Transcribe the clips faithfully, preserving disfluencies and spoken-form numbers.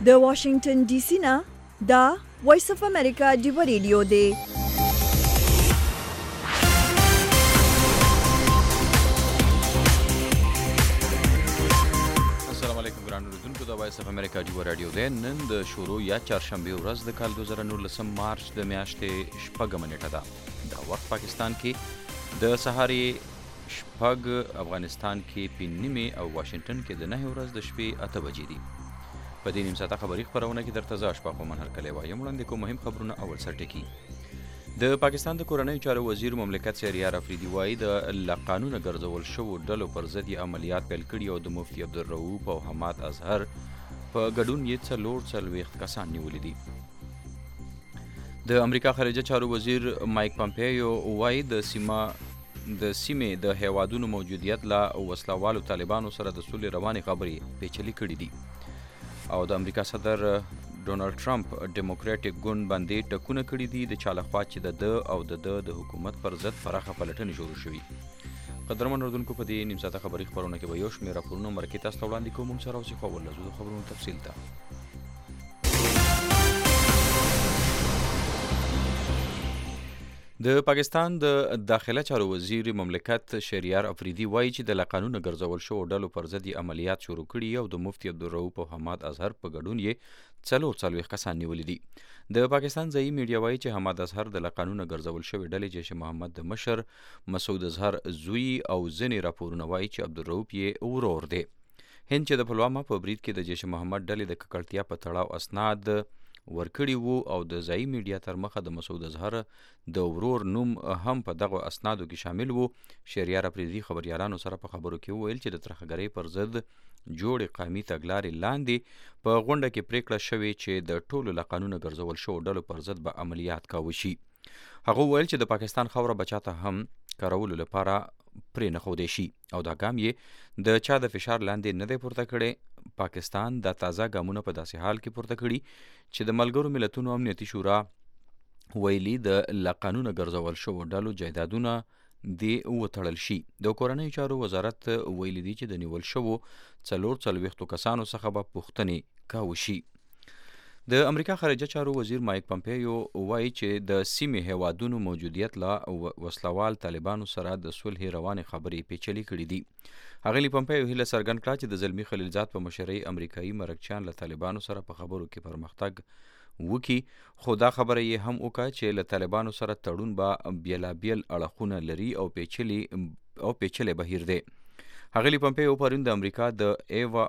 د واشنگټن ډي سي نه دا وایس اف امریکا دی ریډیو دی. السلام علیکم ګران اوریدونکو، د وایس اف امریکا دی ریډیو دی. نن د شروع یا چهارشنبه ورځ د کال دوه زره نولسم مارچ د میاشتې شپږمه نیټه ده. دا وخت پاکستان کې د سهاري شپږ، افغانستان کې پنځه نیمې او واشنگټن کې د نهه ورځ د شپې اته بجې دي. په دې نیم ساعته خبري خپرونه کې درته زه اشفاق مومن هرکلی وایم. وړاندې کوم مهم خبرونه. اول سرټکي. د پاکستان د کورنیو چارو وزیر مملکت شهریار افریدي وایي د له قانونه ګرځول شوو ډلو پر ضد یې عملیات پیل کړي او د مفتي عبدالرؤف او حماد اظهر په ګډون یې څلور څلوېښت کسان نیولي دي. د امریکا خارجه چارو وزیر مایک پامپیو وایي د سیمه د سیمې د هیوادونو موجودیت لا وسلوالو طالبانو سره د سولې روانې خبرې پیچلې کړي دي. او د امریکا صدر ډونالډ ټرمپ ډیموکراټیک ګوند باندې ټکونه کړي دي د چا لخوا چې د ده او د ده د حکومت پر ضد پراخه پلټنې شروع شوي. قدرمن اردوونکو، په دې نیم ساعته خبري خپرونه کې به یو شمېر راپورونه مرکې تاسو ته وړاندې کوو. موږ سره اوسئ، خو اول لزو د خبرونو تفصیل ته. د پاکستان د داخله چارو وزیر مملکت شهریار افریدي وایي چې د له قانونه ګرځول شوو ډلو پر ضد یې عملیات شروع کړي او د مفتي عبدالرؤف او حماد اظهر په ګډون یې څلور څلوېښت کسان نیولي دي. د پاکستان ځایي میډیا وایي چې حماد اظهر د له قانونه ګرځول شوې ډلې جیش محمد د مشر مسعود اظهر زوی او ځینې راپورونه وایي چې عبدالرؤف یې ورور دی. هند چې د پلوامه په برید کې د جیش محمد ډلې د ککړتیا په تړاو اسناد ورکړي وو او د ځایي میډیا تر مخه د مسعود اظهر د ورور نوم هم په دغه اسنادو کې شامل وو. شهریار افریدي خبریالانو سره په خبرو کې وویل چې د ترهګرۍ پر ضد جوړې قومي تګلارې لاندې په غونډه کې پریکړه شوې چې د ټولو له قانونه ګرځول شوو ډلو پر ضد به عملیات کاوه شي. هغه وویل چې د پاکستان خاوره به چاته هم کارولو لپاره پرې نه ښودی شي او دا ګام یې د چا د فشار لاندې نه دی پورته کړی. پاکستان دا تازه ګامونه په داسې حال کې پورته کړي چې د ملګرو ملتونو امنیتي شورا ویلي د له قانونه ګرځول شوو ډلو جایدادونه دې وتړل شي. د کورنیو چارو وزارت ویلي دي چې د نیول شوو څلور څلوېښتو کسانو څخه به پوښتنې کاوه شي. د امریکا خارجه چارو وزیر مایک پامپیو وایي چې د سیمې هیوادونو موجودیت لا وسلوال طالبانو سره د صلح روانې خبرې پیچلې کړي دي. ښاغلي پامپیو هیله څرګند کړه چې د زلمي خلیلزاد په مشرۍ امریکایي مرکچیان له طالبانو سره په خبرو کې پرمختګ وکړي، خو دا خبره یې هم وکړه چې له طالبانو سره تړون به بیلابیل اړخونه لري او پیچلې او پیچلی بهیر دی. ښاغلي پامپیو پرون د امریکا د ایوا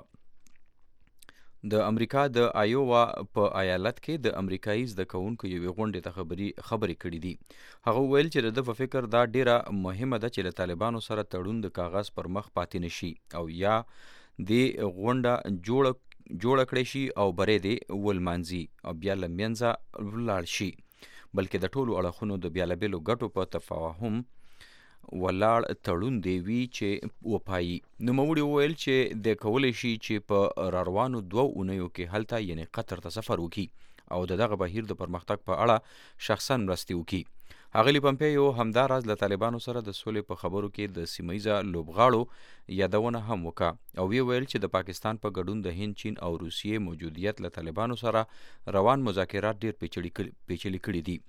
د امریکا د آیووا په ایالت کې د امریکایي زده کوونکو یوې غونډې ته خبري خبرې کړي دي. هغه وویل چې د ده په فکر دا ډیره مهمه ده چې له طالبانو سره تړون د کاغذ پر مخ پاتې نشي او یا دې غونډه جوړه جوړه کړی شي او بری دې ولمانځي او بیا له منځه ولاړ شي، بلکې د ټولو اړخونو د بیلابیلو ګټو په تفاهم ولاړ تړون دی وي چې وپایي. نوموړي وویل چې د کولی شي چې په راروانو دوو اونیو کې هلته یعنې قطر ته سفر وکړي او د دغه بهیر د پرمختګ په اړه شخصا مرستې وکړي. ښاغلي پامپیو همداراز له طالبانو سره د سولې په خبرو کې د سیمه ییزه لوبغاړو یادونه هم وکړه او ویې ویل چې د پاکستان په ګډون د هند، چین او روسیې موجودیت له طالبانو سره روان مذاکرات ډېر پیچلي کړي دي.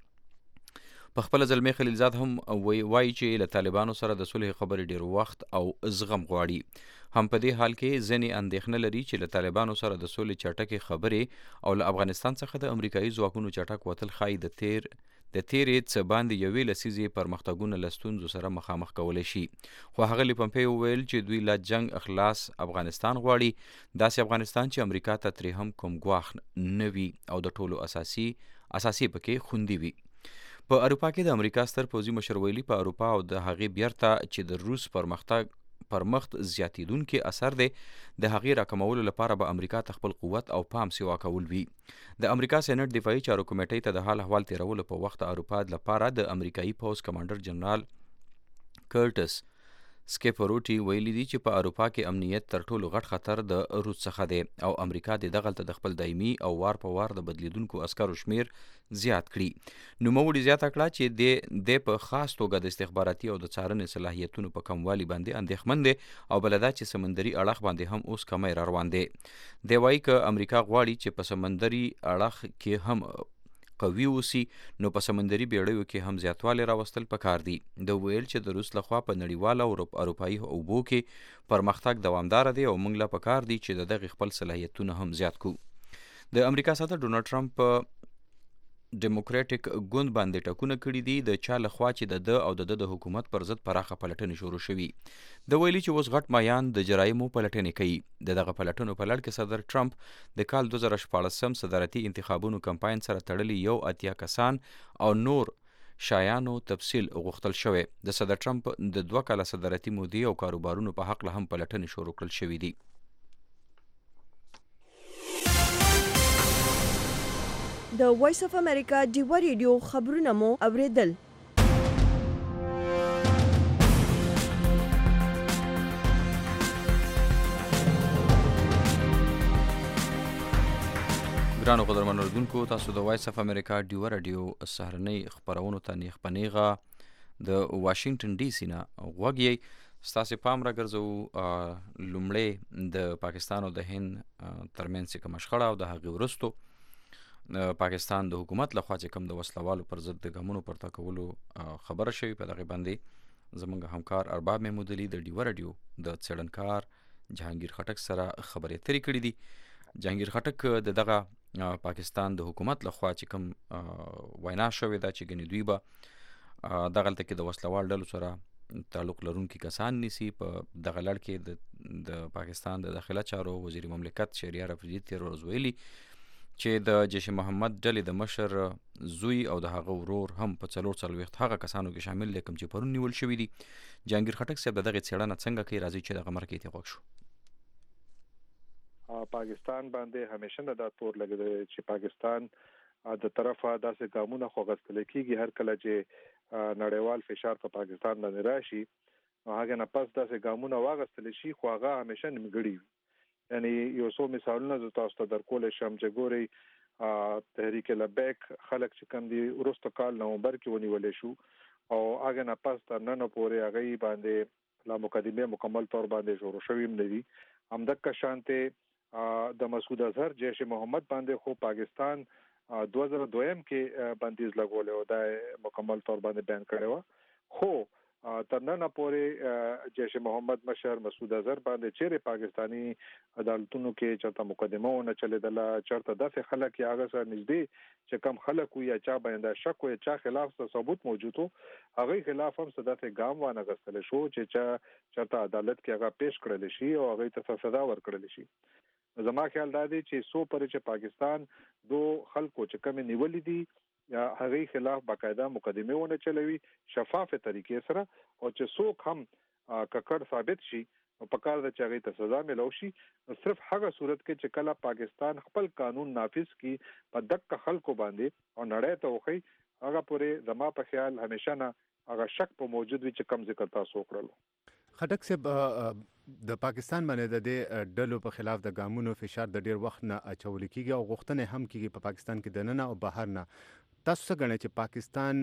په خپله زلمی خلیلزاد هم وایي چې له طالبانو سره د صلح خبرې ډېر وخت او زغم غواړي. هم په دې حال کې ځینې اندېښنه لري چې له طالبانو سره د سولې چټکې خبرې او له افغانستان څخه د امریکایي ځواکونو چټک وتل ښایي د تیر د تیرې څه باندې یوې لسیزې پرمختګونه له ستونزو سره مخامخ کولی شي. خو ښاغلي پامپیو وویل چې دوی لا جنګ اخلاص افغانستان غواړي، داسې افغانستان چې امریکا ته ترې هم کوم ګواښ نه وي او د ټولو اساسي اساسي پکې خوندي وي. په اروپا کې د امریکا ستر پوځي مشر ویلي په اروپا او د هغې بیرته چې د روس پرمختګ پرمخت زیاتیدونکي اثر دی، د هغې راکمولو لپاره به امریکا ته خپل قوت او پام سیوا کول وي. د امریکا سېنټ دفاعي چارو کمیټې ته د حال احوال تیرولو په وخت اروپا لپاره د امریکایي پوځ کمانډر جنرال کرټس سکیپروټي ویلي دي چې په اروپا کې امنیت تر ټولو غټ خطر د روس څخه دی او امریکا د دغلته د خپل دایمي او وار په وار د بدلیدونکو عسکرو شمیر زیات کړي. نوموړي زیاته کړه چې د په خاص توګه د استخباراتي او د څارنې صلاحیتونو په کموالي باندې اندېښمن دی او بله دا چې سمندري اړخ باندې هم اوس کمی را روان دی. دی وایي که امریکا غواړي چې په سمندري اړخ کې هم قوي اوسي نو په سمندري بیړیو کې هم زیاتوالی راوستل پکار دي. د ویل چې د روس لخوا په نړیواله او اروپایي اوبو کې پرمختګ دوامداره دی او موږ لا پکار دي چې د دغه خپل صلاحیتونه هم زیات کو. د امریکا صدر ډونالډ ټرمپ ډیموکراټیک ګوند باندې ټاکونه کړي دي د چا لخوا چې د ده او د د حکومت پر ضد پراخه پلټنې شروع شوي. د ویلي چې اوس غټ مایان د جرایمو پلټنې کوي. د دغه پلټنو په لړ کې صدر ټرمپ د کال دوه زره شپاړسم صدارتي انتخابونو کمپاین سره تړلي یو اتیا کسان او نور شایانو تفصیل غوښتل شوی. د صدر ټرمپ د دوه کاله صدارتي مودې او کاروبارونو په حق له هم پلټنې شروع کړل شوي دي. د وایس اف امریکا ډیوا ریډیو خبرونه مو اوریدل. ګرانو قدرمنو اوریدونکو، تاسو د وایس اف امریکا ډیوا راډیو سهارنۍ خپرونو ته نیغ په نیغه د واشنگټن ډي سي نه غوږ یې. ستاسې پام راګرځوو لومړی د پاکستان او د هند ترمنځ چې کومه شخړه او د هغې وروستو پاکستان د حکومت لخوا چې کوم د وسلوالو پر ضد د ګامونو پورته کولو خبره شوې. په دغې باندې زموږ همکار ارباب محمود علي د ډیوا راډیو د څېړنکار جهانګیر خټک سره خبرې اترې کړي دي. جهانګیر خټک د دغه پاکستان د حکومت لخوا چې کوم وینا شوې ده چې ګنې دوی به دغلته کې د وسلوال ډلو سره تعلق لرونکي کسان نیسي. په دغه لړ کې د پاکستان د داخله چارو وزیر مملکت شهریار افریدي تېره ورځ ویلي چې د جیش محمد ډلې د مشر زوی او د هغه ورور هم په څلور څلوېښت هغه کسانو کې شامل دي کوم چې پرون نیول شوي دي. جهانګیر خټک صاحب د دغې څېړنه څنګه کوي؟ راځي چې دغه مرکې ته غوږ شو. پاکستان باندې همیشه نه دا تور لګېدلی چې پاکستان د طرفه داسې ګامونه خو اخیستلی کېږي هر کله چې نړیوال فشار په پاکستان باندې راشي نو هغه نه پس داسې ګامونه واخیستلی شي خو هغه همیشه نیمګړي وي. یعنی یو څو مثالونه زه تاسو ته درکولی شم چې ګورئ تحریک لبیک خلک چې کوم دي وروسته کال نومبر کې ونیولی شو او هغه نه پس تر ننه پورې هغې باندې لا مقدمې مکمل طور باندې شروع شوي هم نه دي. همدغه شانتې د مسعود اظهر جیش محمد باندې خو پاکستان دوه زره دویم کې بندیز لګولی او دا مکمل طور باندې بیان کړی و خو تر ننه پورې جیش محمد مشر مسعود اظهر باندې چیرې پاکستانی عدالتونو کې چرته مقدمه ونه چلیدله چرته داسې خلک یا هغه سره نږدې چې کم خلک وي یا چا باندې شک وي چا خلاف څه ثبوت موجود و هغې خلاف هم څه داسې ګام وانخیستلی شو چې چا چرته عدالت کې هغه پیش کړلی شي او هغې ته سزا ورکړلی شي. زما خیال دا دی چې څو پورې چې پاکستان دو خلکو چې کومې نیولې دي یا هغې خلاف باقاعده مقدمه ونه چلوي شفاف طریقې سره او چې څوک هم ککړ ثابت شي نو پکار ده چې هغې ته سزا میلاو شي. صرف هغه صورت کې چې کله پاکستان خپل قانون نافذ کی په دغه خلکو باندې او نړۍ ته وښیي هغه پورې زما په خیال همیشه نه هغه شک په موجود وي چې کم ذکر تاسو وکړلو. خټک صاحب د پاکستان باندې د دې ډلو په خلاف د ګامونو فشار د ډیر وخت نه اچول کېږي او غوښتنې هم کېږي په پاکستان کې د ننه او بهر نه. تاسو څه ګڼئ چې پاکستان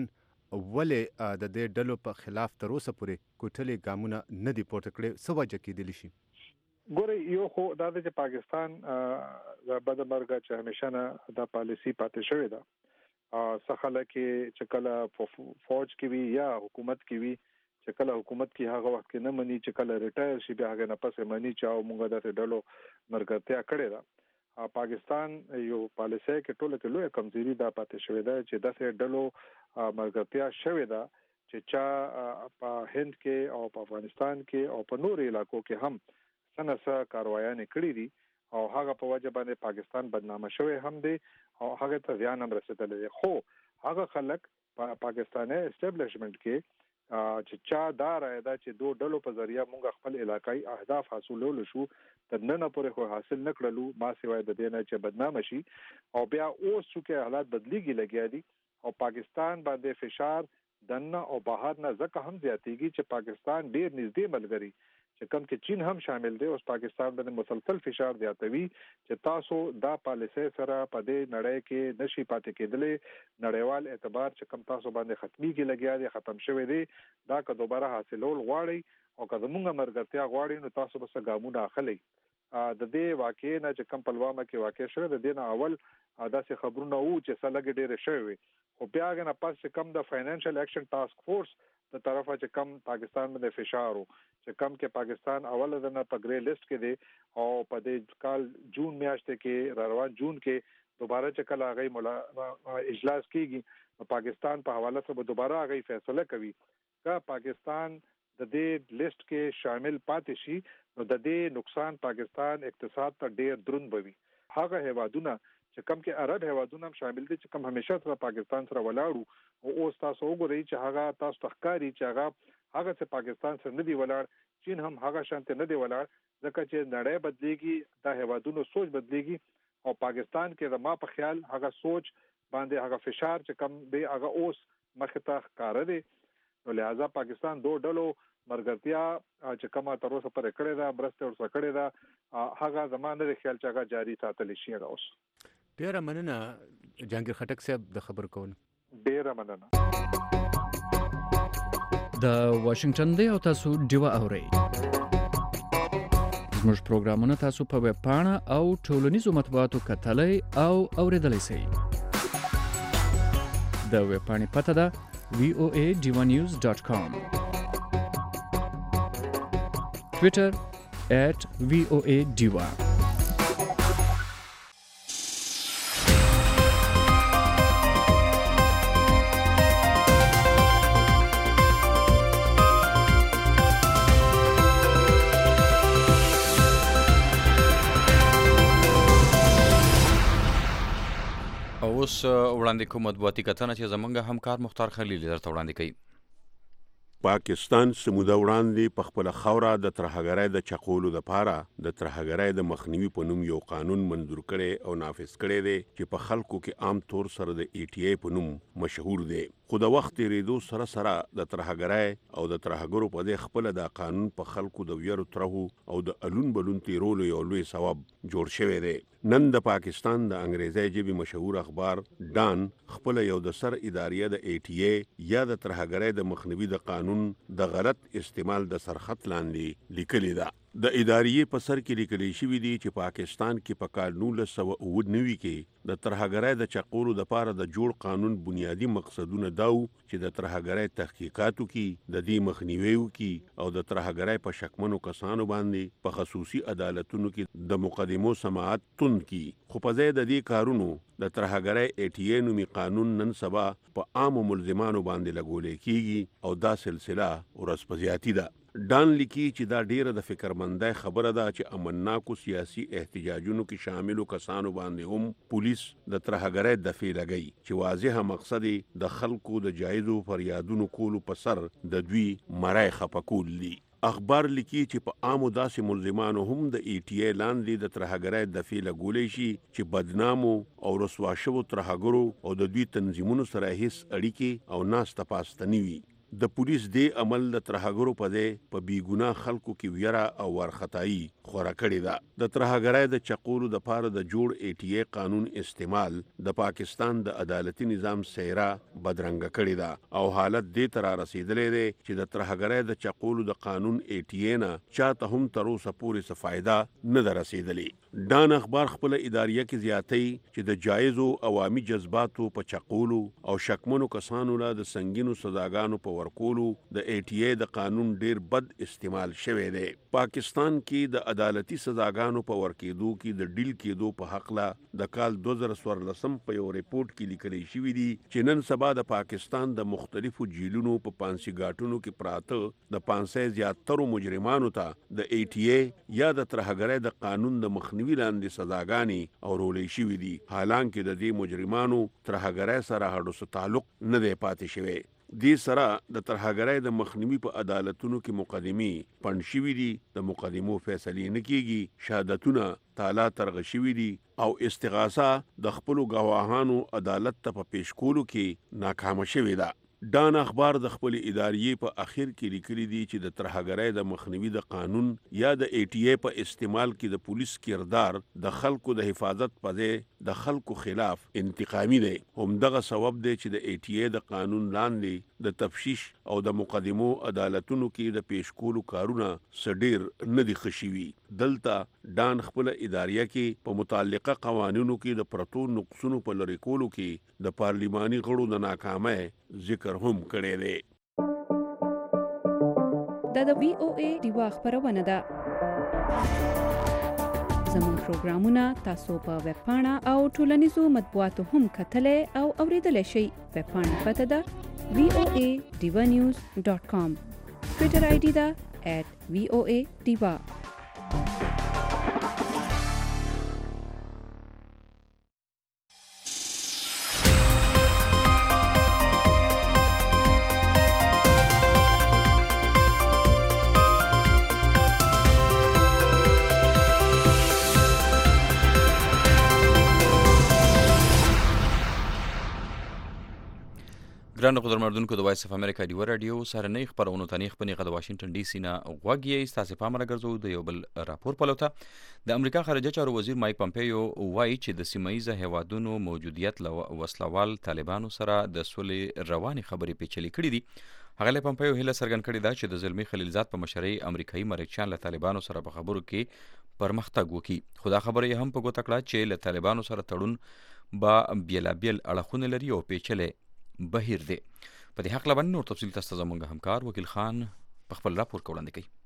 ولې د دې ډلو په خلاف تر اوسه پورې کوټلې ګامونه نه دي پورته کړي؟ څه وجه کېدلی شي؟ ګورئ یو خو دا دی چې پاکستان د بد مرګه چې همیشه نه دا پالیسي پاتې شوې ده. څه خلک چې کله فوج کې وي یا حکومت کې وي چې کله حکومت کې هغه وخت کې نه مني چې کله ریټایر شي بیا هغه نه پسې مني چې او موږ داسې ډلو ملګرتیا کړې ده. پاکستان یو پالیسي کې ټوله کې لویه کمزوري دا پاتې شوې ده چې داسې ډلو ملګرتیا شوې ده چې چا په هند کې او په افغانستان کې او په نورو علاقو کې هم څه نه څه کاروایانې کړي دي او هغه په وجه باندې پاکستان بدنامه شوی هم دی او هغه ته زیان هم رسېدلی دی. خو هغه خلک په پاکستاني اسټابلیشمنټ کې چې چا دا رایه ده چې دو ډلو په ذریعه موږ خپل علاقائی اهداف حاصلولو شو تر ننه پورې خو حاصل نه کړلو ما سوای د دې نه چې بدنامه شي او بیا اوس چې حالات بدلیږي لګیا دي او پاکستان باندې فشار دنه او بهر نه ځکه هم زیاتېږي چې پاکستان ډیر نږدې ملګری چې کوم کې چین هم شامل دی اوس پاکستان باندې مسلسل فشار زیاتوي چې تاسو دا پالیسي سره په دې نړۍ کې نشي پاتې کېدلې نړیوال اعتبار چې کوم تاسو باندې ختمي کې لګیا دی ختم شوی دی دا که دوباره حاصلول غواړي او که زمونږ مرګرتیا غواړي نو تاسو به څه ګامونه اخلي د دې واقع نه چې کوم پلوامه کې واقع شوه د دې نه اول داسې خبرونه وو چې سلګ ډېر شوی خو بیا غنه پس کم د فاینانشل اکشن ټاسک فورس د طرفه چې کم پاکستان باندې فشار وو چې کم کې پاکستان اول دنه په ګری لیست کې دی او په دې کال جون میاشت کې روان جون کې دوباره چې کله غي مولا اجلاس کیږي پاکستان په حواله سره دوباره غي فیصله کوي کا پاکستان د دې لیست کې شامل پاتې شي نو د دې نقصان پاکستان اقتصاد ته ډیر دروند بوي هغه هوادونه چې کم کې عرب هوادونه شامل دي چې کم همیشه سره پاکستان سره ولاړو او اوس تاسو وګورئ چې هغه تاسو تخکاری چې هغه هغه چې پاکستان سره نه دی ولاړ چین هم هغه شانته نه دی ولاړ ځکه چې نړۍ بدليږي د هوادونو سوچ بدليږي او پاکستان کې د ما په خیال هغه سوچ باندې هغه فشار چې کم دی هغه اوس مخته ښکار دی نو لہذا پاکستان دوه ډلو مرګرتیا چې کومه تر اوسه پر کړه دا برسته ورسره کړه دا هغه زمانه د خیال چې هغه جاری ساتل شي اوس ډیره مننه جهانگیر خټک صاحب د خبر کول ډیره مننه د واشنگټن دی او تاسو ډیوا اورئ زموږ پروګرامونه تاسو په ویب پاڼه او ټولنیزو مطبوعاتو کتلای او اوریدلای شئ د ویب پاڼې پته ده وی او ای ډیوا نیوز ډاټ کام Twitter at V O A Diva. اوس وړاندې کوم مطبوعاتي کتنه چې زمونږ همکار مختار خلیل درته وړاندې کوي پاکستان سموده وړاندې په خپل خوره د ترهګرۍ د چقولو لپاره د ترهګرۍ د مخنیوي په نوم یو قانون منظور کړي او نافذ کړي دی چې په خلکو کې عام طور سره د ای ټی ای په نوم مشهور دی خو د وخت تیریدو سره سره د ترهګرۍ او د ترهګرو په دې خپل د قانون په خلکو د ویرو ترهو او د الون بلون تیرولو یو لوی سبب جوړ شوی دی نن د پاکستان د انګریزي ژبې مشهور اخبار ډان خپل یو د سر اداریه د ای ټی ای یا د ترهګرۍ د مخنیوي د قانون د غلط استعمال د سرخط لاندې لیکلی ده د اداریې په سر کې لیکل شوی دی چې پاکستان کې په کال نولس سوه اوه نوي کې د ترهګرۍ د چقولو لپاره د جوړ قانون بنیادی مقصدونه دا و چې د ترهګرۍ تحقیقاتو کې د دې مخنیوي وکړي او د ترهګرۍ په شکمنو کسانو باندې په خصوصي عدالتونو کې د مقدمو سماعت تند کړي خو په ځای د دې کارونو د ترهګرۍ ای ټی ای نومي قانون نن سبا په عامو ملزمانو باندې لګولې کیږي او دا سلسله ورځ په زیاتی ده ډان لیکي چې دا ډیره د فکرمندۍ خبره ده چې امنناکو سیاسي احتجاجونو کې شاملو کسانو باندې هم پولیس د ترهګرۍ دفعې لګي چې واضحه مقصد د خلکو د جایزو فریادونو کولو په سر د دوی مرای خپکول دي اخبار لیکي چې په عامو داسې ملزمانو هم د ای ټی ای لاندې د ترهګرۍ دفعې لګولې شي چې بدنامو او رسوا شوو ترهګرو او د دوی تنظیمونو سره هیڅ اړیکې او ناسته پاسته نه وي د پولیس دی عمل د ترهګرو په دی په بیګونا خلکو کې ویره او ورختایي خوره کړې ده د ترهګرۍ د چقولو د پاره د جوړ ای ټی ای قانون استعمال د پاکستان د عدالتي نظام سیره بدرنګه کړې ده او حالت دې تر رسیدلې ده چې د ترهګرۍ د چقولو د قانون ای ټی ای نه چاته هم تر اوسه پورې څه فائدہ نه ده رسیدلې ډان اخبار خپل اداریه کې زیاتې چې د جایزو عوامي جذباتو په چقولو او شکمنو کسانو له د سنگینو سزاګانو په ورکولو د ای ټی ای د قانون ډیر بد استعمال شوی دی پاکستان کې د عدالتي سزاګانو په ورکېدو کې د ډیل کېدو په حق لا د کال دو هزار څوارلسم په یو ریپورت کې لیکل شوی دی چې نن سبا د پاکستان د مختلفو جیلونو په پانسي ګاټونو کې پراته د پانسي زیاترو مجرمانو ته د ای ټی ای یا د ترهګرۍ د قانون د مخنیوي لاندې سزاګانې او رولې شوی دي حالانکه د دې مجرمانو ترهګرۍ سره هډو تعلق نه دی پاتې شوی دې سره د ترهګرۍ د مخنیوي په عدالتونو کې مقدمې پند شوي دي د مقدمو فیصلې نه کیږي شهادتونه تالا ترغه شوي دي او استغاثه د خپلو ګواهانو عدالت ته په پیش کولو کې ناکامه شوې ده ډان اخبار د خپل ادارې په اخر کې لیکلي دي چې د ترهګرۍ د مخنیوي د قانون یا د ای ټي ای په استعمال کې د پولیس کردار د خلکو د حفاظت په ځای د خلکو خلاف انتقامي دی. همدغه سبب دی چې د ای ټي ای د قانون لاندې د تفتیش او د مقدمو عدالتونو کې د پیش کولو کارونه سډیر نه دي خشوي. دلته ډان خپل ادارې کې په متعلقه قوانینو کې د پرتو نقصونو په لری کولو کې د پارلیماني غړو د ناکامۍ ذکر هم کړی دی. دا د وی او ای دیوا خبرونه ده. زموږ پروګرامونه تاسو په ویب پاڼه او ټولنیزو مطبوعاتو هم کتلای او اوریدلای شئ. ویب پاڼه پته ده وی او ای دیوا نیوز ډاٹ کام. ټویټر آی ډي ده ایٹ وی او ای دیوا. ګرانو قدرمنونکو د وایس اف امریکا دی رادیو سره نه خبرونه تنیخ پنیغه د واشنگټن ډي سي نه غوږی تاسو په امر ګرځو د یو بل راپور پلوته. د امریکا خارجه چارو وزیر مایک پمپیو وایي چې د سیمایي هیوادونو موجودیت له وسلوال طالبانو سره د سولې رواني خبرې پیچلې کړې دي. هغه پمپیو هله سرګن کړی دا چې د زلمی خلیلزاد په مشرۍ امریکایي مرکچیان له طالبانو سره په خبرو کې پرمختګ وکړي. خو دا خبره یې هم په ګوته کړه چې له طالبانو سره تړون با بیلابیل اړخونه لري او پیچلې بهیر دی. په دې حق لبن نور تفصیل تاسو زموږ همکار وکیل خان په خپل راپور کې وړاندې کوي.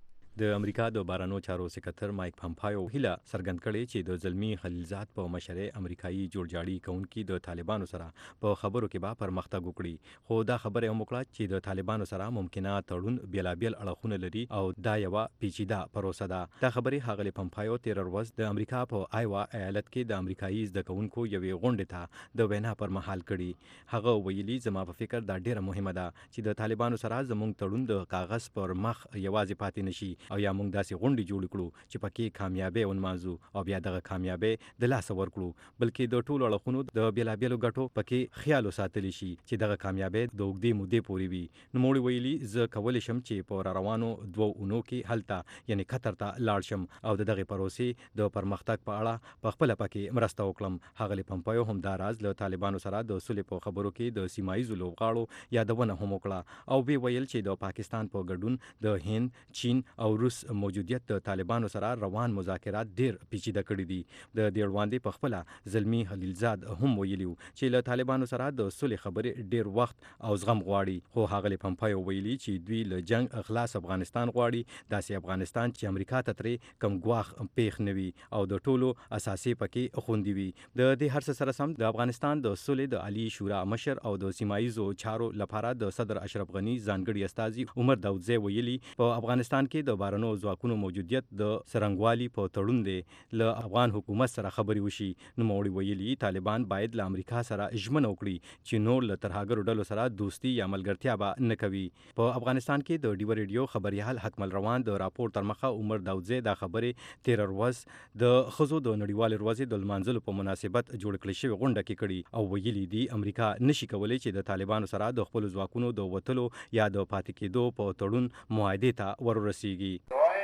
د امریکا د بهرنیو چارو سکرټر مایک پمپیو هیله څرګند کړې چې د زلمی خلیلزاد په مشرۍ امریکایي جوړجاړي کوونکي د طالبانو سره په خبرو کې به پرمختګ وکړي. خو دا خبره هم وکړه چې د طالبانو سره ممکنه تړون بیلابیل اړخونه لري او دا یو پیچیده پروسه ده. دا خبره هغه پمپیو تیر ورځ د امریکا په آیوا ایالت کې د امریکایي زده کوونکو یوې غونډې ته د وینا پر مهال کړي. هغه ویلي زما په فکر دا ډیره مهمه ده چې د طالبانو سره زموږ تړون د کاغذ پر مخ یوازې پاتې نشي او یا موږ داسې غونډې جوړ کړو چې پکې کامیابی ونمانځو او بیا دغه کامیابی د لاسه ورکړو، بلکې د ټولو اړخونو د بیلابیلو ګټو پکې خیال وساتلی شي چې دغه کامیابی د اوږدې مودې پورې وي. نوموړي ویلي زه کولی شم چې په را روانو دوو اونو کې هلته یعنی قطر ته لاړ شم او د دغې پروسې د پرمختګ په اړه په خپله پکې مرسته وکړم. ښاغلي پمپیو هم دا راز له طالبانو سره د سولې په خبرو کې د سیماییزو لوبغاړو یادونه هم وکړه او وی ویل چې د پاکستان په ګډون د هند، چین او روس موجودیت د طالبانو سره روان مذاکرات ډیر پیچیده کړي دي. د دې وړاندې په خپله زلمی خلیلزاد هم ویلیو چې له طالبانو سره د سولې خبرې ډیر وخت او زغم غواړي. خو ښاغلي پمپیو ویلي چې دوی له جنگ اخلاص افغانستان غواړي، داسې افغانستان چې امریکا ته ترې کم ګواښ پیښ نه وي او د ټولو اساسي پکې خوندي وي. د دې هر څه سره سم د افغانستان د سولې د عالی شورا مشر او د سیماییزو چارو لپاره د صدر اشرف غنی ځانګړي استازي عمر داودزی ویلي په افغانستان کې د بهرنیو ځواکونو موجودیت د سرنګوالي په تړون دی له افغان حکومت سره خبرې وشي. نوموړي ویلي طالبان باید له امریکا سره ژمنه وکړي چې نور له ترهګرو ډلو سره دوستي یا ملګرتیا به نه کوي. په افغانستان کې د ډیو ریډیو خبريال حکمل روان د راپور تر مخه عمر داودزی دا خبرې تیر ورځ د ښځو د نړیوالې ورځې د لمانځلو په مناسبت جوړ کړل شوې غونډه کې کړي او ویلي دي امریکا نشي کولی چې د طالبانو سره د خپل ځواکونو د وتلو یا د پاتې کېدو په تړون معاهدې ته ورسیږي.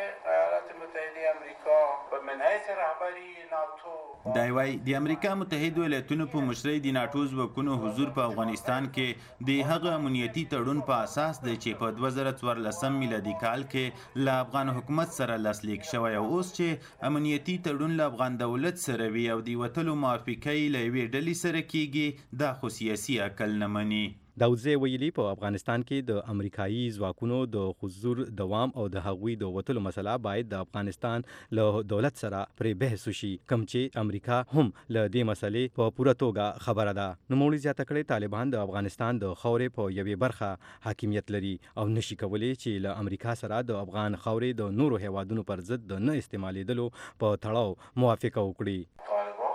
دا وایي د امریکا متحده ایالاتونو په مشرۍ د ناټو ځواکونو حضور په افغانستان کې د هغه امنیتي تړون په اساس دی چې په دوه زره څوارلسم میلادي کال کې له افغان حکومت سره لاسلیک شوی او اوس چې امنیتي تړون له افغان دولت سره وي او د وتلو موافقه له یوې ډلې سره کیږي دا خو سیاسي عقل نه مني. داودزی ویلي په افغانستان کې د امریکایي ځواکونو د حضور دوام او د هغوی د وتلو مسله باید د افغانستان له دولت سره پرې بحث وشي، کوم چې امریکا هم له دې مسلې په پوره توګه خبره ده. نوموړي زیاته کړې طالبان د افغانستان د خاورې په یوې برخه حاکمیت لري او نشي کولی چې له امریکا سره د افغان خاورې د نورو هیوادونو پر ضد د نه استعمالیدلو په تړاو موافقه وکړي.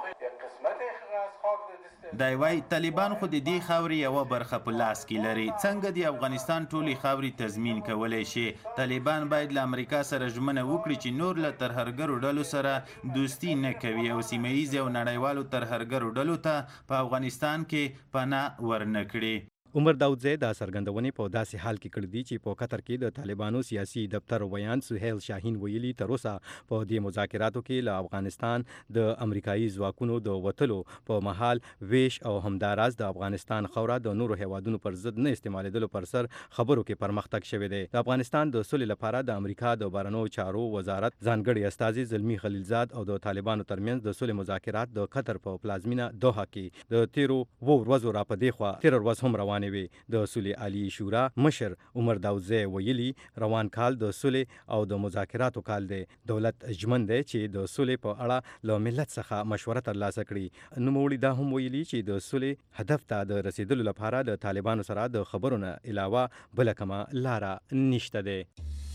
دا وایي طالبان خو د دې خاورې یوه برخه په لاس کې لري، څنګه د افغانستان ټولې خاورې تضمین کولی شي؟ طالبان باید له امریکا سره ژمنه وکړي چې نور له ترهګرو ډلو سره دوستي نه کوي او سیمه ییزې او نړیوالو ترهګرو ډلو ته په افغانستان کې پناه ورنه کړي. عمر داودزی د څرګندونې په داسې حال کې کړی دی چې په قطر کې د طالبانو سیاسي دفتر ویان سهیل شاهین ویلي تر اوسه په دې مذاکراتو کې له افغانستان د امریکایي ځواکونو د وتلو په مهال ویش او همداراز د افغانستان خوره د نورو هیوادونو پر ضد نه استعمالېدلو پر سر خبرو کې پرمختګ شوی دی. د افغانستان د سولې لپاره د امریکا د بهرنیو چارو وزارت ځانګړي استازي زلمی خلیلزاد او د طالبانو ترمنځ د سولې مذاکرات د قطر په پلازمینه دوحه کې د تیرو وو ورځو را په دې خوا تیر ورځ هم روانې وي. د سولې عالی شورا مشر عمر داودزی ویلي روان کال د سولې او د مذاکراتو کال دی. دولت ژمن دی چې د سولې په اړه له ملت څخه مشوره ترلاسه کړي. نوموړي دا هم ویلي چې د سولې هدف ته د رسیدلو لپاره د طالبانو سره د خبرو نه علاوه بله کومه لاره نشته دی.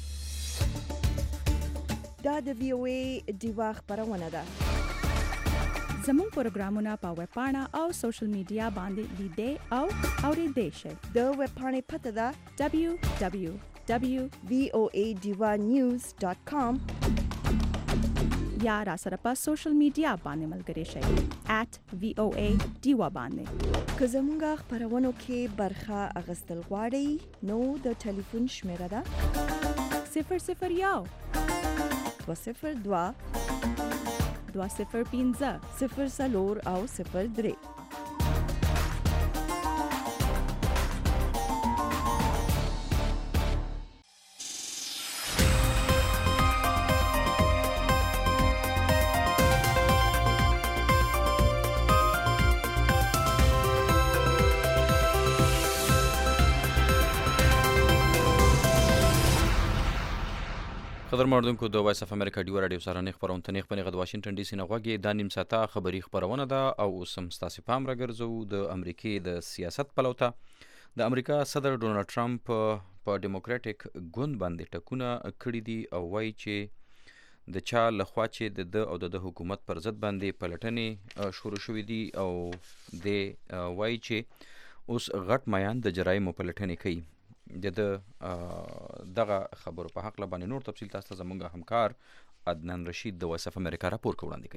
دا د وی او ای ډیوا خبرونه ده. زموږ پروګرامونه په ویب پاڼه او سوشل میډیا باندې لیدئ او اورېدئ شئ. د ویب پاڼې پته ده دبلیو دبلیو دبلیو وی او ای ډیوا نیوز ډاټ کام یا را سره په سوشل میډیا باندې ملګري شئ ایٹ وی او ای ډیوا باندې. که زموږ خبرونو کې برخه اخیستل غواړئ نو د ټلیفون شمیره ده صفر صفر یو دوه صفر دوه دوه صفر پنځه صفر څلور او صفر درې. قدر مردونکو د وایس اف امریکا ډیو رادیو سره نه خبرونه خپل غد واشنگټن ډي سي نه غوږی د نیم ساعته خبري خبرونه ده او سم ستاسو پام راګرځو د امریکای د سیاست پلوته. د امریکا صدر ډونالد ټرمپ په ډیموکراټیک ګوند باندې ټکونه کړی دي او وایي چې د چا لخوا چې د او د حکومت پر ضد باندې پلټنې شروع شوې دي او د وایي چې اوس غټ میان د جرایمو پلټنې کوي. د دغه خبرو په حق باندې نور تفصیل تاسو ته زموږ همکار عدنان رشید د وایس اف امریکا راپور وړاندې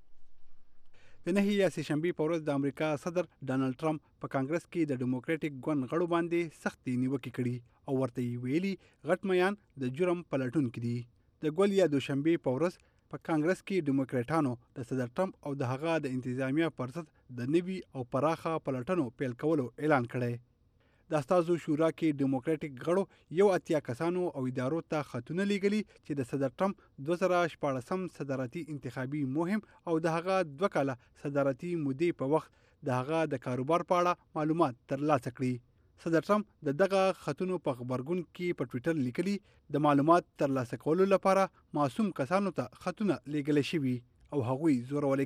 کوي. د نهي یا سهشنبې په ورځ د امریکا صدر ډانلډ ټرمپ په کانګرس کې د ډیموکراټیک ګوند غړو باندې سختي نیوکې کړي او ورته ویلي غټ میان د جرم پلټونکي دي. د ګول یا دوشنبې په ورځ په کانګرس کې ډیموکراټانو د صدر ټرمپ او د هغه د انتظامیه پر ضد د نوي او پراخه پلټنو پیل کولو اعلان کړی. د استازو شورا کې ډیموکراټیک غړو یو اتیا کسانو او ادارو ته خطونه لیږلي چې د صدر ټرمپ دوه زره شپاړسم صدارتي انتخابي مهم او د هغه دوه کاله صدارتي مودې په وخت د هغه د کاروبار په اړه معلومات ترلاسه کړي. صدر ټرمپ د دغه خطونو په خبرګون کې په ټوئیټر لیکلي د معلومات ترلاسه کولو لپاره معصوم کسانو ته خطونه لیږل شوي او هغوی زورول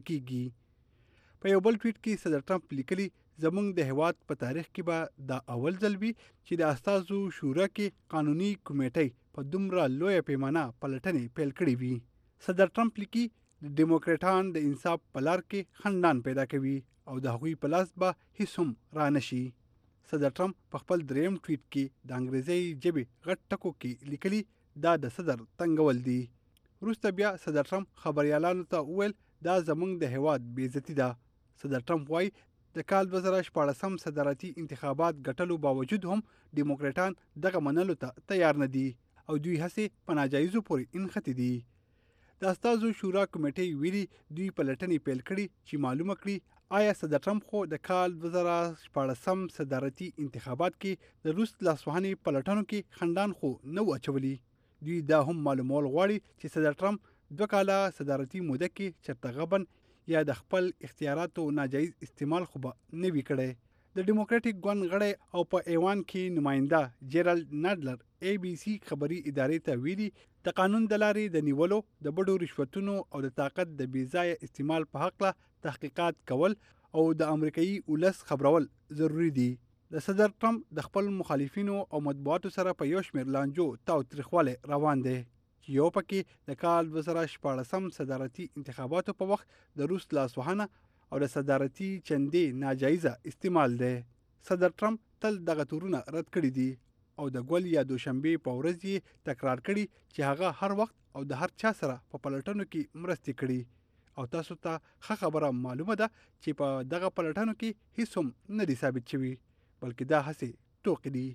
کیږي. په یو بل ټویټ کې صدر ټرمپ لیکلي زمونږ د هیواد په تاریخ کې به دا اول ځل وي چې د استازو شورا کې قانوني کمیټې په دومره لویه پیمانه پلټنې پیل کړې وي. صدر ټرمپ لیکي ډیموکراټان د انصاف په لار کې خندان پیدا کوي او د هغوی په لاس به هیڅ هم را نشي. صدر ټرمپ په خپل دریم ټویټ کې د انګریزي ژبې غټ ټکو کې لیکلي دا د صدر تنګول دي. وروسته بیا صدر ټرمپ خبريالانو ته وویل دا زمونږ د هیواد بې عزتي ده. صدر ټرمپ وایي د کال دوه زره شپاړسم صدارتي انتخابات ګټلو باوجود هم ډیموکراټان دغه منلو ته تیار نه دي او دوی هڅې په ناجایزو پورې انختی دي. د استازو شورا کمیټې ویلي دوی پلټنې پیل کړي چې معلومه کړي آیا صدر ټرمپ خو د کال دوه زره شپاړسم صدارتي انتخابات کې د روس لاسوهنې پلټنو کې خندان خو نه و اچولي. دوی دا هم معلومول غواړي چې صدر ټرمپ دوه کاله صدارتي موده کې چرته غبن یا د خپل اختیاراتو ناجایز استعمال خو به نه وي کړی. د ډیموکراټیک ګوند غړی او په ایوان کې نماینده جیرالډ ناډلر ای بي سي خبري ادارې ته ویلي د قانون د لارې د نیولو د بډو رشوتونو او د طاقت د بې ځایه استعمال په حق تحقیقات کول او د امریکایي ولس خبرول ضروری دي. د صدر ټرمپ د خپل مخالفینو او مطبوعاتو سره په یو شمېر لانجو تاو تریخوالی روان دی. یو پکې د کال دوه زره شپاړسم صدارتي انتخاباتو په وخت د روس لاسوهنه او د صدارتي چندې ناجایزه استعمال دی. صدر ټرمپ تل دغه تورونه رد کړي دي او د ګول یا دوشنبې په ورځ یې تکرار کړي چې هغه هر وخت او د هر چا سره په پلټنو کې مرستې کړي او تاسو ته ښه خبره معلومه ده چې په دغه پلټنو کې هیڅ هم نه دي ثابت شوي بلکې دا هسې ټوکې دي.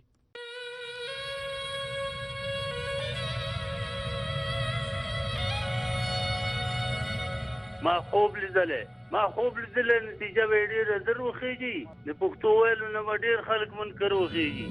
ما خوب لیدلې ما خوب لیدلې نتیجه به ډېره زر وخیږي د پښتو ویلو نه به ډېر خلک منکر وخیږي.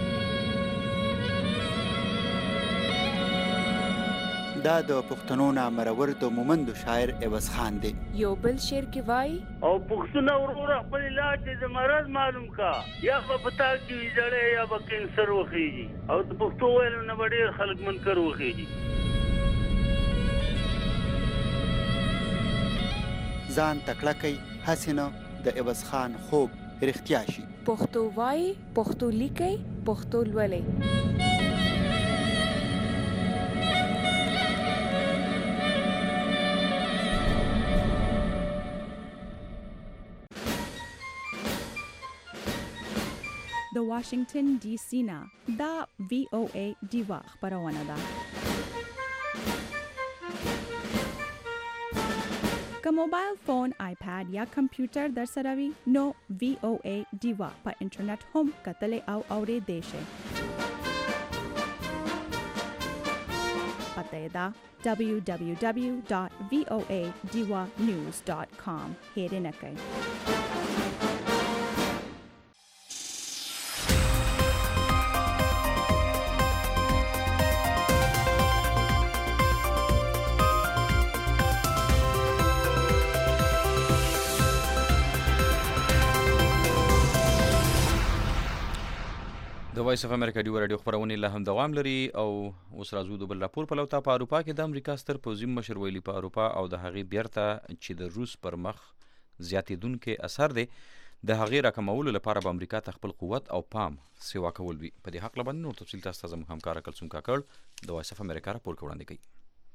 دا د پښتنو نامرور د مومندو شاعر عوض خان دی. یو بل شعر کې وایي او پښتون وروره خپل علاج د مرض معلوم کا یا په پتا کې ویځړې یا به کینسر وخیږي او د پښتو ویلو نه به ډېر خلک منکر وخیږي. ځان تکړه کوي هسې نه د عوض خان خوب رښتیا شي. پښتو وایي پښتو لیکي پښتو لولي. د واشنگټن ډي سي نه دا وی او ای دیوا خبرونه ده. که موبایل فون، آیپاد یا کمپیوټر در سره وي نو وی او ای دیوا په انټرنیټ هم کتلی او اورېدی شئ. پته یې ده دبلیو دبلیو دبلیو ډاټ وی او ای دیوا نیوز ډاټ کام. هېرې نه کوئ. د وایس اف امریکا ډیو رادیو خبرونه له هم دوام لري او اوس راځو د بل راپور په لوتا په اروپا کې د امریکا ستر پوځي مشر ویلي په اروپا او د هغې بیرته چې د روس پر مخ زیاتېدونکي اثر دی د هغې راکمولو لپاره به امریکا ته خپل قوت او پام سیوا کول وي. په دې حق باندې نور تفصیل تاسو ته زموږ همکار کلثوم کاکړ د وایس اف امریکا راپور وړاندې کوي.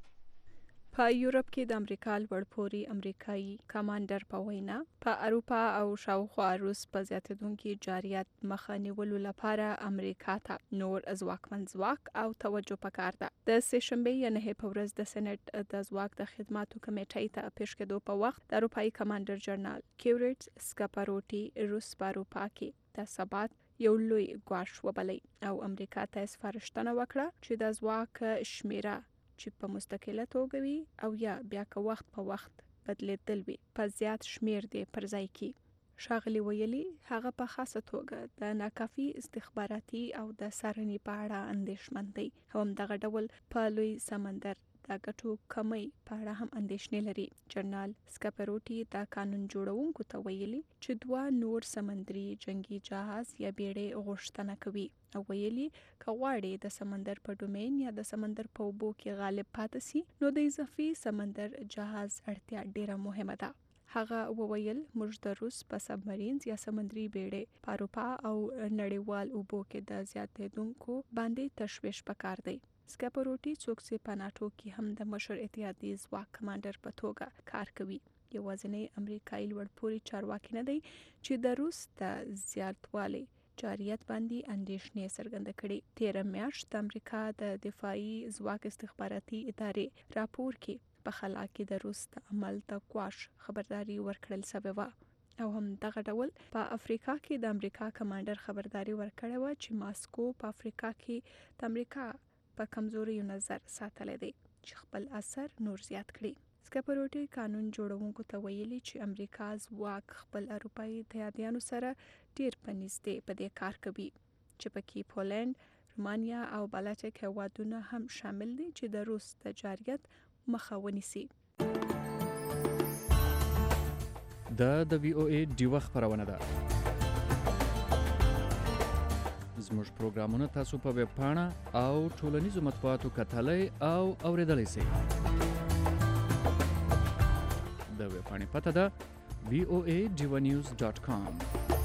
په یورپ کې د امریکا لوړپوړي امریکایي کمانډر په وینا په اروپا او شاوخوا روس په زیاتېدونکي جاريات مخه نیولو لپاره امریکا ته نور ځواکمن ځواک او توجه پکار ده. د سه شنبې یا نه په ورځ د سېنات د ځواک د خدماتو کمیټې ته پیش کېدو په وخت د اروپایي کمانډر جنرال کیورټ سکاپاروټي روس په اروپا کې د ثبات یو لوی ګواښ وبلي او امریکا ته سپارښتنه وکړه چې د ځواک شمیره چې په مستقله توګه وي او یا بیا که وخت په وخت بدلیدل وي په زیات شمیر دی پر ځای کې. ښاغلي ویلي هغه په خاصه توګه د ناکافي استخباراتي او د څارنې په اړه اندېښمن دی او همدغه ډول په لوی سمندر د ګټو کمۍ په اړه هم اندېښنې لري. جنرال سکاپاروټي د قانون جوړونکو ته ویلي چې دوه نور سمندري جنگي جهاز یا بیړۍ غوښتنه کوي او ویلي که غواړي د سمندر په ډومین یا د سمندر په اوبو کې غالب پاتې شي نو د اضافي سمندر جهاز اړتیا ډیره مهمه ده. هغه وویل موږ د روس په سبمرینز یا سمندري بیړۍ په اروپا او نړیوال اوبو کې د زیاتېدونکو باندې تشویش پکار دی. سکاپاروټي څوک چې په ناټو کې هم د مشر اتحادیې ځواک کمانډر په توګه کار کوي یوازینی امریکایي لوړپوړي چارواکي نه دی چې د روس د زیاتوالي جاريات باندې اندېښنې څرګنده کړې. تیره میاشت د امریکا د دفاعي ځواک استخباراتي ادارې راپور کې په خلا کې د روس د عمل د ګواښ خبرداري ورکړل شوې وه او هم دغه ډول په افریقا کې د امریکا کمانډر خبرداري ورکړې وه چې ماسکو په افریقا کې د امریکا په کمزوري نظر ساتلی دی چې خپل اثر نور زیات کړي. سکاپاروټي قانون جوړونکو ته ویلي چې امریکا ځواک خپل اروپایي اتحادیانو سره ډیر په نږدې په دې کار کوي چې پکې پولند، رومانیا او بالټیک هیوادونه هم شامل دي چې د روس د جاريات مخه ونیسي. دا د وی او ای ډیوه خبرونه ده. زموږ پروګرامونه تاسو په ویب پاڼه او ټولنیزو مطبوعاتو کتلای او اوریدلای شئ. د ویب پاڼې پته ده وی او ای ډیوا نیوز ډاټ کام.